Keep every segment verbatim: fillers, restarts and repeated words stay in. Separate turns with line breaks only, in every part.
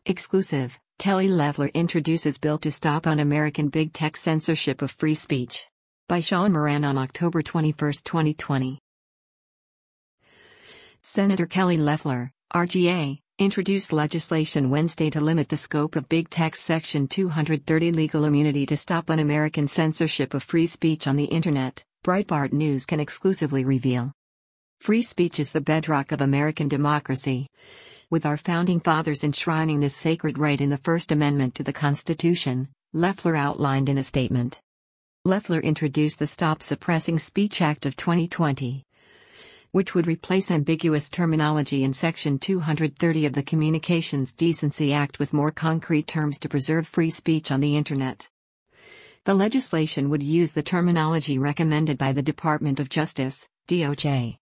Exclusive, Kelly Loeffler introduces bill to stop un-American big tech censorship of free speech. By Sean Moran on October twenty-first, twenty twenty. Senator Kelly Loeffler, R G A, introduced legislation Wednesday to limit the scope of big tech's Section two thirty legal immunity to stop un-American censorship of free speech on the Internet, Breitbart News can exclusively reveal. Free speech is the bedrock of American democracy, with our founding fathers enshrining this sacred right in the First Amendment to the Constitution, Loeffler outlined in a statement. Loeffler introduced the Stop Suppressing Speech Act of twenty twenty, which would replace ambiguous terminology in Section two thirty of the Communications Decency Act with more concrete terms to preserve free speech on the Internet. The legislation would use the terminology recommended by the Department of Justice, D O J.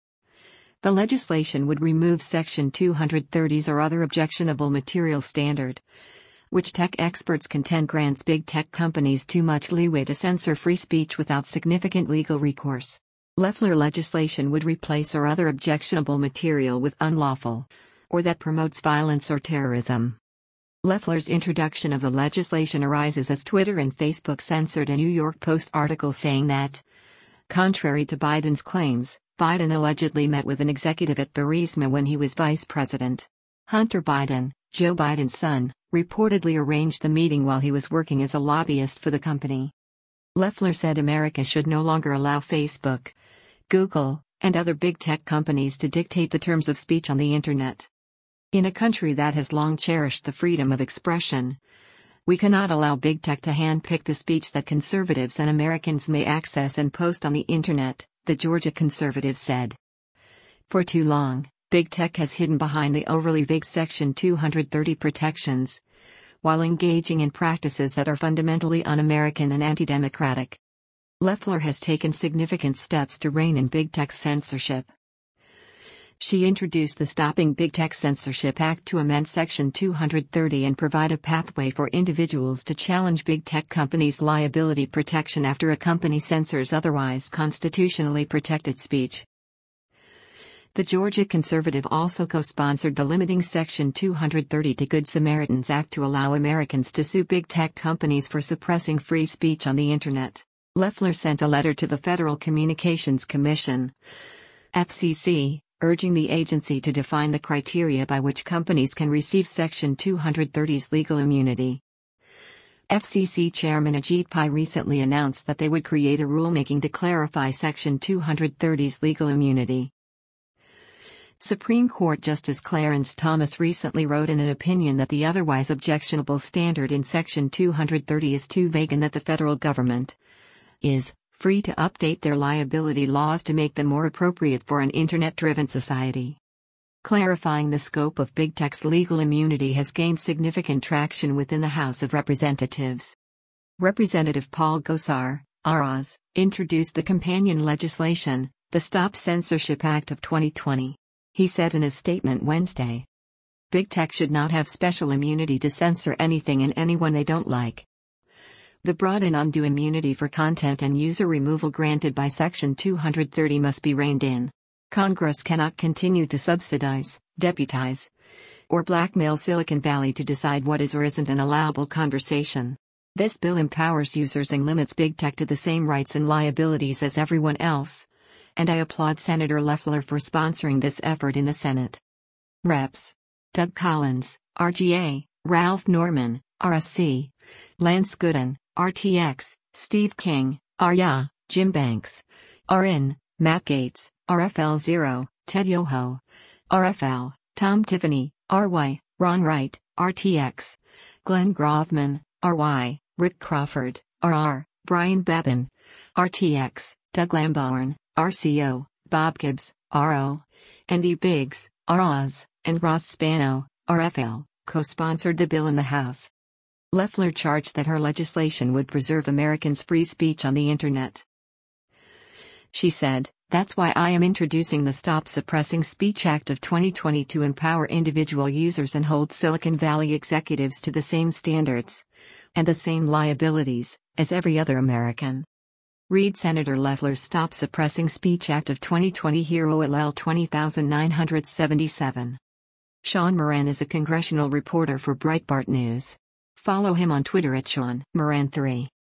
The legislation would remove Section two thirty's or other objectionable material standard, which tech experts contend grants big tech companies too much leeway to censor free speech without significant legal recourse. Loeffler legislation would replace or other objectionable material with unlawful, or that promotes violence or terrorism. Loeffler's introduction of the legislation arises as Twitter and Facebook censored a New York Post article saying that, contrary to Biden's claims, Biden allegedly met with an executive at Burisma when he was vice president. Hunter Biden, Joe Biden's son, reportedly arranged the meeting while he was working as a lobbyist for the company. Loeffler said America should no longer allow Facebook, Google, and other big tech companies to dictate the terms of speech on the Internet. In a country that has long cherished the freedom of expression, we cannot allow big tech to handpick the speech that conservatives and Americans may access and post on the Internet, the Georgia conservative said. For too long, big tech has hidden behind the overly vague Section two thirty protections, while engaging in practices that are fundamentally un-American and anti-democratic. Loeffler has taken significant steps to rein in big tech censorship. She introduced the Stopping Big Tech Censorship Act to amend Section two thirty and provide a pathway for individuals to challenge big tech companies' liability protection after a company censors otherwise constitutionally protected speech. The Georgia conservative also co-sponsored the Limiting Section two thirty to Good Samaritans Act to allow Americans to sue big tech companies for suppressing free speech on the Internet. Loeffler sent a letter to the Federal Communications Commission, F C C, urging the agency to define the criteria by which companies can receive Section two thirty's legal immunity. F C C Chairman Ajit Pai recently announced that they would create a rulemaking to clarify Section two thirty's legal immunity. Supreme Court Justice Clarence Thomas recently wrote in an opinion that the otherwise objectionable standard in Section two thirty is too vague and that the federal government is free to update their liability laws to make them more appropriate for an Internet-driven society. Clarifying the scope of big tech's legal immunity has gained significant traction within the House of Representatives. Representative Paul Gosar, R Oz, introduced the companion legislation, the Stop Censorship Act of twenty twenty. He said in his statement Wednesday, "Big tech should not have special immunity to censor anything and anyone they don't like. The broad and undue immunity for content and user removal granted by Section two thirty must be reined in. Congress cannot continue to subsidize, deputize, or blackmail Silicon Valley to decide what is or isn't an allowable conversation. This bill empowers users and limits big tech to the same rights and liabilities as everyone else, and I applaud Senator Loeffler for sponsoring this effort in the Senate." Reps. Doug Collins, R G A, Ralph Norman, R S C, Lance Gooden, R T X, Steve King, R Y A, Jim Banks, R N, Matt Gaetz, R F L zero, Ted Yoho, R F L, Tom Tiffany, R Y, Ron Wright, R T X, Glenn Grothman, R Y, Rick Crawford, R R, Brian Bevan, R T X, Doug Lamborn, R C O, Bob Gibbs, R O, Andy Biggs, R Oz, and Ross Spano, R F L, co-sponsored the bill in the House. Loeffler charged that her legislation would preserve Americans' free speech on the Internet. She said, "That's why I am introducing the Stop Suppressing Speech Act of twenty twenty to empower individual users and hold Silicon Valley executives to the same standards and the same liabilities as every other American." Read Senator Loeffler's Stop Suppressing Speech Act of twenty twenty here O L L twenty thousand nine hundred seventy-seven. Sean Moran is a congressional reporter for Breitbart News. Follow him on Twitter at Sean Moran three.